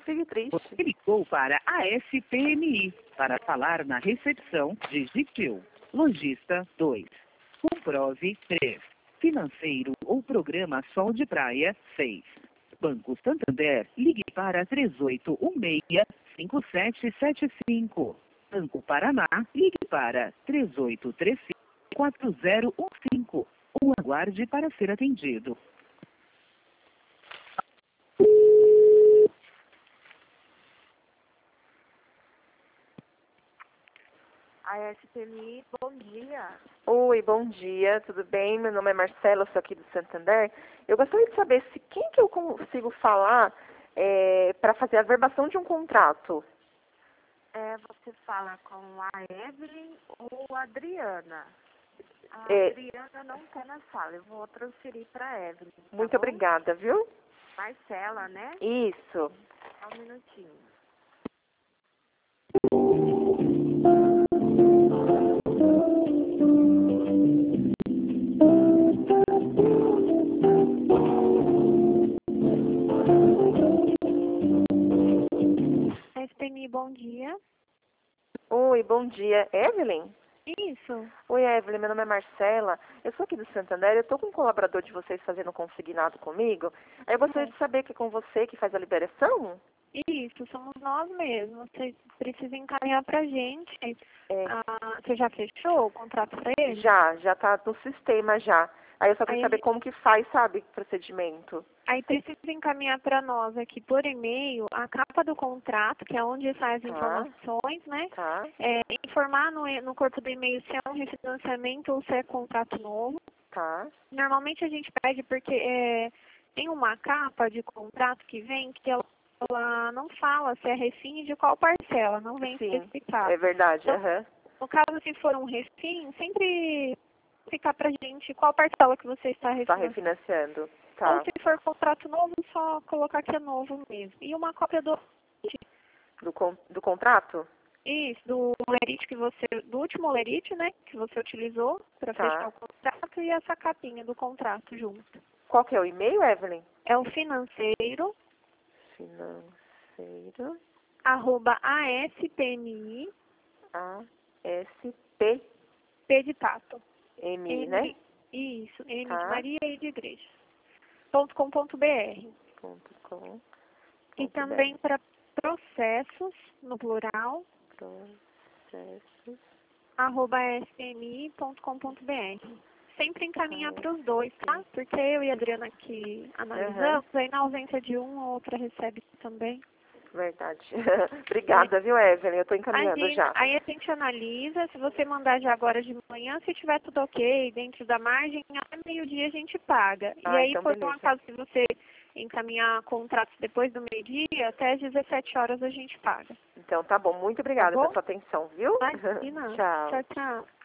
fique triste. Você ligou para a SPMI. Para falar na recepção, digite 1. Lojista 2. Comprove 3. Financeiro ou programa Sol de Praia 6. Banco Santander, ligue para 3816-5775. Banco Paraná, ligue para 3835-4015. Ou aguarde para ser atendido. A SPMI, bom dia. Oi, bom dia, tudo bem? Meu nome é Marcela, sou aqui do Santander. Eu gostaria de saber se quem que eu consigo falar para fazer a verbação de um contrato. Você fala com a Evelyn ou a Adriana? A Adriana não está na sala, eu vou transferir para a Evelyn. Tá Muito bom? obrigada, viu? Marcela, né? Isso. Só um minutinho. SPMI, bom dia. Oi, bom dia. Evelyn? Isso. Oi, Evelyn, meu nome é Marcela. Eu sou aqui do Santander, eu estou com um colaborador de vocês fazendo um consignado comigo. Aí eu gostaria de saber que é com você que faz a liberação? Isso, somos nós mesmos. Você precisa encaminhar pra gente. Você já fechou o contrato pra ele? Já tá no sistema já. Aí eu só queria Aí saber como que faz, sabe, procedimento. Aí precisa encaminhar para nós aqui por e-mail a capa do contrato, que é onde sai as informações, né? Tá, Informar no corpo do e-mail se é um refinanciamento ou se é contrato novo. tá. Normalmente a gente pede porque tem uma capa de contrato que vem que ela não fala se é refim e de qual parcela, não vem especificado. É verdade, Então, aham. no caso, se for um refim, sempre ficar pra gente qual parcela que você está Tá refinanciando. refinanciando. Tá. Ou se for contrato novo, só colocar que é novo mesmo. E uma cópia do Do contrato? isso, do lerite do último lerite, né, que você utilizou para fechar o contrato e essa capinha do contrato junto. Qual que é o e-mail, Evelyn? É o financeiro @aspmi ASP P de pato. M, né? Isso, M de Tá. Maria e de igreja. .com.br. .com. E também para processos, no plural, Processos. @spmi.com.br. Sempre encaminhar para os dois, tá? Porque eu e a Adriana aqui analisamos, aí na ausência de um, a outra recebe também. Verdade. Obrigada, viu, Evelyn? Eu tô encaminhando já. Aí a gente analisa, se você mandar já agora de manhã, se tiver tudo ok, dentro da margem, até meio-dia a gente paga. E aí, então por um beleza. acaso, se você encaminhar contratos depois do meio-dia, até às 17 horas a gente paga. Então tá bom. Muito obrigada Tá bom? pela sua atenção, viu? Imagina. Tchau. Tchau, tchau.